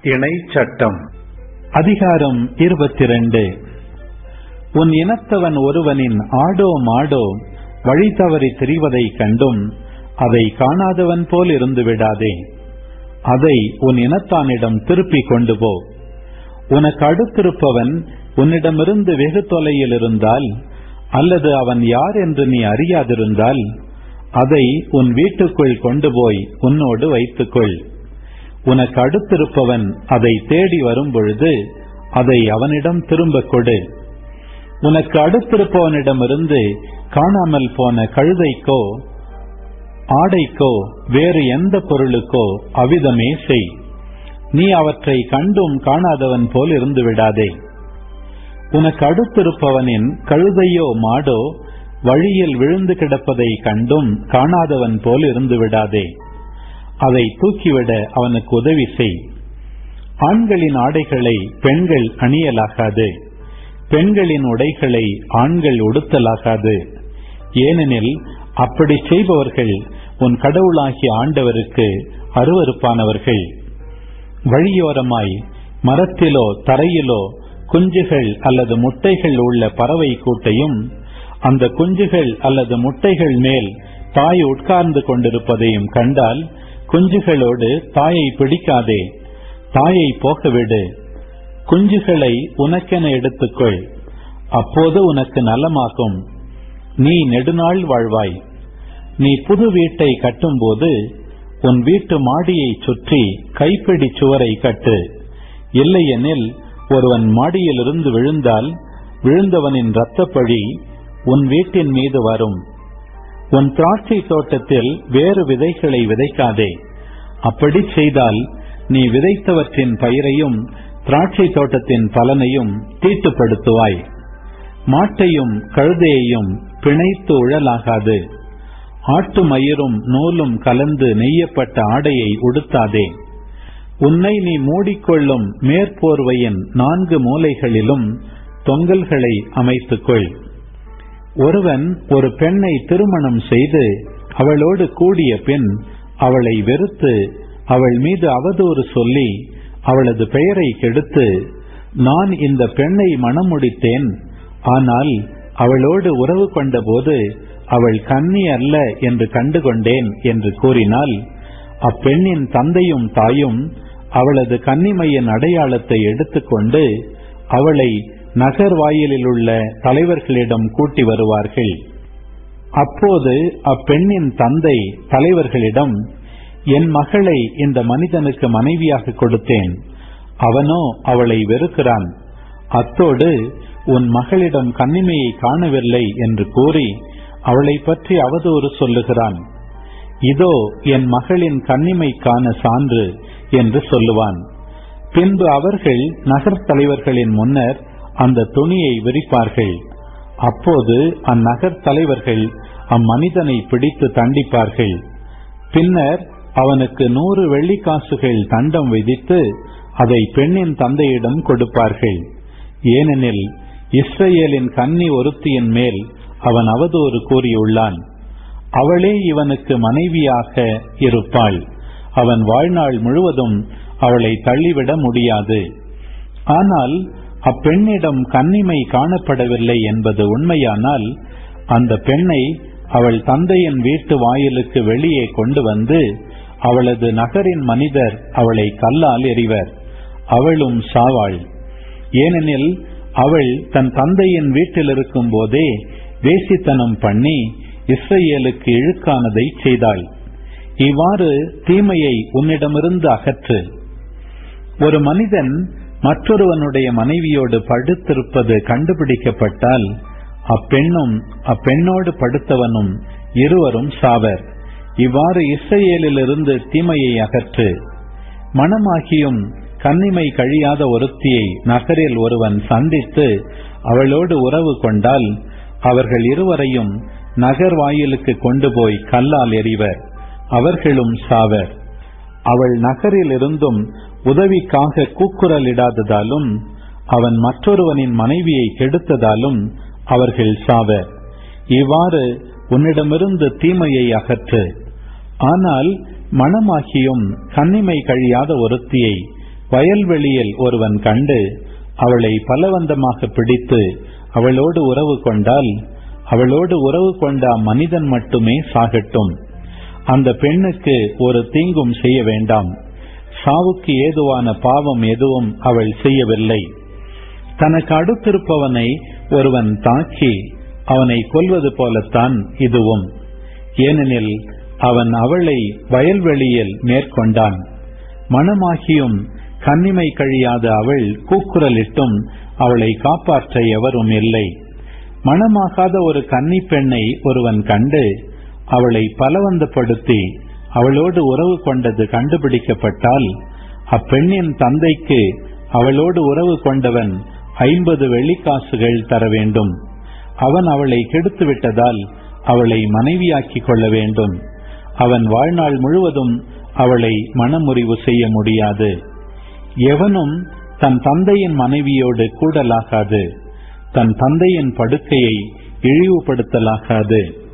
இணை சட்டம். அதிகாரம் 22. உன் இனத்தவன் ஒருவனின் ஆடோ மாடோ வழி தவறி திரிவதை கண்டும் அதை காணாதவன் போல் இருந்து விடாதே. அதை உன் இனத்தானிடம் திருப்பி கொண்டு போ. உனக்கு அடுத்திருப்பவன் உன்னிடமிருந்து வெகு தொலையில் இருந்தால், அல்லது அவன் யார் என்று நீ அறியாதிருந்தால், அதை உன் வீட்டுக்குள் கொண்டு போய் உன்னோடு வைத்துக்கொள். உனக்கு அடுத்திருப்பவன் அதை தேடி வரும் பொழுது அதை அவனிடம் திரும்ப கொடு. உனக்கு அடுத்திருப்பவனிடமிருந்து காணாமல் போன கழுதைக்கோ ஆடைக்கோ வேறு எந்த பொருளுக்கோ அவ்விதமே செய். நீ அவற்றை கண்டும் காணாதவன் போல் இருந்து விடாதே. உனக்கு அடுத்திருப்பவனின் கழுதையோ மாடோ வழியில் விழுந்து கிடப்பதை கண்டும் காணாதவன் போல் இருந்து விடாதே. அதை தூக்கிவிட அவனுக்கு உதவி செய். ஆண்களின் ஆடைகளை பெண்கள் அணியலாகாது, பெண்களின் உடைகளை ஆண்கள் உடுத்தலாகாது. ஏனெனில் அப்படி செய்பவர்கள் உன் கடவுளாகிய ஆண்டவருக்கு அருவருப்பானவர்கள். வழியோரமாய் மரத்திலோ தரையிலோ குஞ்சுகள் அல்லது முட்டைகள் உள்ள பறவை கூட்டையும், அந்த குஞ்சுகள் அல்லது முட்டைகள் மேல் தாய் உட்கார்ந்து கொண்டிருப்பதையும் கண்டால், குஞ்சுகளோடு தாயை பிடிக்காதே, தாயை போகவிடு. குஞ்சுகளை உனக்கென எடுத்துக்கொள், அப்போது உனக்கு நலமாகும், நீ நெடுநாள் வாழ்வாய். நீ புது வீட்டை கட்டும்போது உன் வீட்டு மாடியை சுற்றி கைப்பிடி சுவரை கட்டு. இல்லையெனில் ஒருவன் மாடியிலிருந்து விழுந்தால் விழுந்தவனின் இரத்தப்பழி உன் வீட்டின் மீது வரும். உன் திராட்சை தோட்டத்தில் வேறு விதைகளை விதைக்காதே. அப்படி செய்தால் நீ விதைத்தவற்றின் பயிரையும் திராட்சை தோட்டத்தின் பலனையும் தீட்டுப்படுத்துவாய். மாட்டையும் கழுதையையும் பிணைத்து உழலாகாது. ஆட்டு மயிரும் நூலும் கலந்து நெய்யப்பட்ட ஆடையை உடுத்தாதே. உன்னை நீ மூடிக்கொள்ளும் மேற்போர்வையின் 4 மூலைகளிலும் தொங்கல்களை அமைத்துக்கொள். ஒருவன் ஒரு பெண்ணை திருமணம் செய்து அவளோடு கூடிய பின் அவளை வெறுத்து அவள் மீது அவதூறு சொல்லி அவளது பெயரை கெடுத்து, நான் இந்த பெண்ணை மணம் முடித்தேன், ஆனால் அவளோடு உறவு கொண்ட போது அவள் கன்னி அல்ல என்று கண்டுகொண்டேன் என்று கூறினால், அப்பெண்ணின் தந்தையும் தாயும் அவளது கன்னிமையின் அடையாளத்தை எடுத்துக்கொண்டு அவளை நகர் வாயிலில் உள்ள தலைவர்களிடம் கூட்டி வருவார்கள். அப்போது அப்பெண்ணின் தந்தை தலைவர்களிடம், என் மகளை இந்த மனிதனுக்கு மனைவியாக கொடுத்தேன், அவனோ அவளை வெறுக்கிறான், அத்தோடு உன் மகளிடம் கன்னிமையை காணவில்லை என்று கூறி அவளை பற்றி அவதூறு சொல்லுகிறான். இதோ என் மகளின் கன்னிமைக்கான சான்று என்று சொல்லுவான். பின்பு அவர்கள் நகர் தலைவர்களின் முன்னர் அந்த துணியை விரிப்பார்கள். அப்போது அந்நகர் தலைவர்கள் அம்மனிதனை பிடித்து தண்டிப்பார்கள். பின்னர் அவனுக்கு 100 வெள்ளிக்காசுகள் தண்டம் விதித்து அதை பெண்ணின் தந்தையிடம் கொடுப்பார்கள். ஏனெனில் இஸ்ரவேலின் கன்னி ஒருத்தியின் மேல் அவன் அவதூறு கூறியுள்ளான். அவளே இவனுக்கு மனைவியாக இருப்பாள். அவன் வாழ்நாள் முழுவதும் அவளை தள்ளிவிட முடியாது. ஆனால் அப்பெண்ணிடம் கன்னிமை காணப்படவில்லை என்பது உண்மையானால், அந்த பெண்ணை அவள் தந்தையின் வீட்டு வாயிலுக்கு வெளியே கொண்டு வந்து அவளது நகரின் மனிதர் அவளை கல்லால் எறிவர். அவளும் சாவாள். ஏனெனில் அவள் தன் தந்தையின் வீட்டில் இருக்கும் போதே வேசித்தனம் பண்ணி இஸ்ரவேலுக்கு இழுக்கானதை செய்தாள். இவ்வாறு தீமையை உன்னிடமிருந்து அகற்று. ஒரு மனிதன் மற்றொருவனுடைய மனைவியோடு படுத்திருப்பது கண்டுபிடிக்கப்பட்டால், அப்பெண்ணும் அப்பெண்ணோடு படுத்தவனும் இருவரும் சாவர். இவ்வாறு இஸ்ரவேலிலிருந்து தீமையை அகற்று. மணமாகியும் கன்னிமை கழியாத ஒருத்தியை நகரில் ஒருவன் சந்தித்து அவளோடு உறவு கொண்டால், அவர்கள் இருவரையும் நகர் வாயிலுக்கு கொண்டு போய் கல்லால் எறிவர். அவர்களும் சாவர். அவள் நகரில் இருந்தும் உதவிக்காக கூக்குரலிடாததாலும் அவன் மற்றொருவனின் மனைவியை கெடுத்ததாலும் அவர்கள் சாவர். இவ்வாறு உன்னிடமிருந்து தீமையை அகற்று. ஆனால் மணமாகியும் கன்னிமை கழியாத ஒருத்தியை வயல்வெளியில் ஒருவன் கண்டு அவளை பலவந்தமாக பிடித்து அவளோடு உறவு கொண்டால், அவளோடு உறவு கொண்ட மனிதன் மட்டுமே சாகட்டும். அந்த பெண்ணுக்கு ஒரு தீங்கும் செய்ய வேண்டாம். சாவுக்கு ஏதுவான பாவம் எதுவும் அவள் செய்யவில்லை. தனக்கு அடுத்திருப்பவனை ஒருவன் தாக்கி அவனை கொல்வது போலத்தான் இதுவும். ஏனெனில் அவன் அவளை வயல்வெளியில் மேற்கொண்டான். மணமாகியும் கன்னிமை கழியாத அவள் கூக்குரலிட்டும் அவளை காப்பாற்ற எவரும் இல்லை. மணமாகாத ஒரு கன்னி பெண்ணை ஒருவன் கண்டு அவளை பலவந்தப்படுத்தி அவளோடு உறவு கொண்டது கண்டுபிடிக்கப்பட்டால், அப்பெண்ணின் தந்தைக்கு அவளோடு உறவு கொண்டவன் 50 வெள்ளிக்காசுகள் தர வேண்டும். அவன் அவளை கெடுத்து விட்டதால் அவளை மனைவியாக்கிக் கொள்ள வேண்டும். அவன் வாழ்நாள் முழுவதும் அவளை மனமுறிவு செய்ய முடியாது. எவனும் தன் தந்தையின் மனைவியோடு கூடலாகாது, தன் தந்தையின் படுக்கையை இழிவுபடுத்தலாகாது.